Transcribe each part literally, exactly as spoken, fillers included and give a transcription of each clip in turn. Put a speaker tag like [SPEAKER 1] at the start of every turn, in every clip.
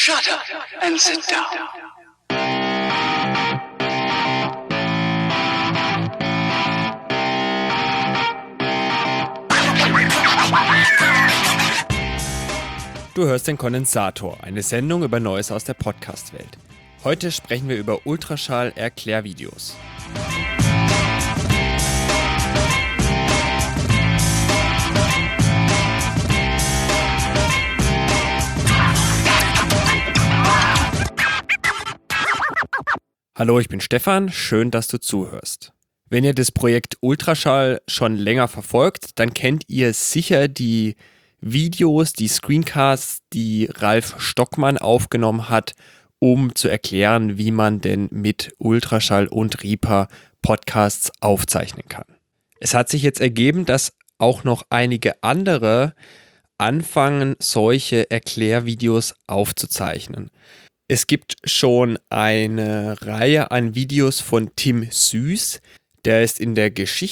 [SPEAKER 1] Shut up and sit down.
[SPEAKER 2] Du hörst den Kondensator, eine Sendung über Neues aus der Podcast-Welt. Heute sprechen wir über Ultraschall-Erklärvideos. Hallo, ich bin Stefan, schön, dass du zuhörst. Wenn ihr das Projekt Ultraschall schon länger verfolgt, dann kennt ihr sicher die Videos, die Screencasts, die Ralf Stockmann aufgenommen hat, um zu erklären, wie man denn mit Ultraschall und Reaper Podcasts aufzeichnen kann. Es hat sich jetzt ergeben, dass auch noch einige andere anfangen, solche Erklärvideos aufzuzeichnen. Es gibt schon eine Reihe an Videos von Tim Süß, der ist in der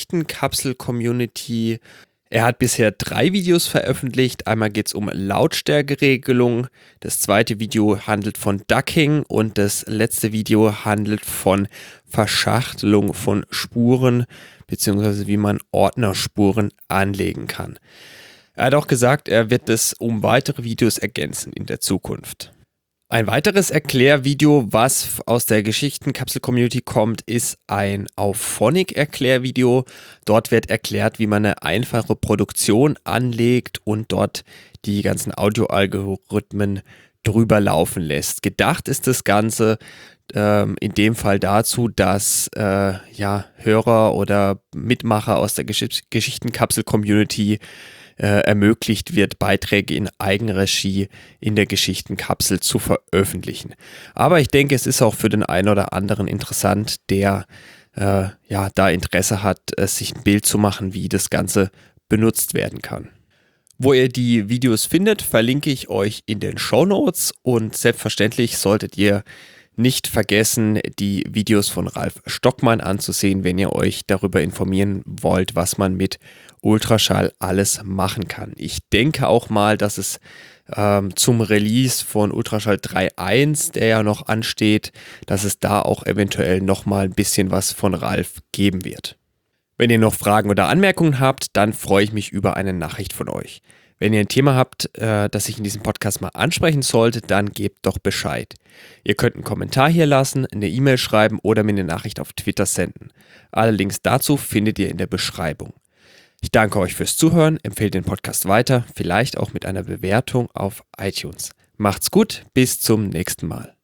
[SPEAKER 2] Geschichtenkapsel-Community. Er hat bisher drei Videos veröffentlicht. Einmal geht es um Lautstärkeregelung, das zweite Video handelt von Ducking und das letzte Video handelt von Verschachtelung von Spuren bzw. wie man Ordnerspuren anlegen kann. Er hat auch gesagt, er wird es um weitere Videos ergänzen in der Zukunft. Ein weiteres Erklärvideo, was aus der Geschichtenkapsel-Community kommt, ist ein Auphonic-Erklärvideo. Dort wird erklärt, wie man eine einfache Produktion anlegt und dort die ganzen Audioalgorithmen drüber laufen lässt. Gedacht ist das Ganze ähm, in dem Fall dazu, dass äh, ja, Hörer oder Mitmacher aus der Gesch- Geschichtenkapsel-Community Äh, ermöglicht wird, Beiträge in Eigenregie in der Geschichtenkapsel zu veröffentlichen. Aber ich denke, es ist auch für den einen oder anderen interessant, der äh, ja da Interesse hat, äh, sich ein Bild zu machen, wie das Ganze benutzt werden kann. Wo ihr die Videos findet, verlinke ich euch in den Shownotes und selbstverständlich solltet ihr nicht vergessen, die Videos von Ralf Stockmann anzusehen, wenn ihr euch darüber informieren wollt, was man mit Ultraschall alles machen kann. Ich denke auch mal, dass es ähm, zum Release von Ultraschall drei Punkt eins, der ja noch ansteht, dass es da auch eventuell nochmal ein bisschen was von Ralf geben wird. Wenn ihr noch Fragen oder Anmerkungen habt, dann freue ich mich über eine Nachricht von euch. Wenn ihr ein Thema habt, äh, das ich in diesem Podcast mal ansprechen sollte, dann gebt doch Bescheid. Ihr könnt einen Kommentar hier lassen, eine E-Mail schreiben oder mir eine Nachricht auf Twitter senden. Alle Links dazu findet ihr in der Beschreibung. Ich danke euch fürs Zuhören, empfehle den Podcast weiter, vielleicht auch mit einer Bewertung auf iTunes. Macht's gut, bis zum nächsten Mal.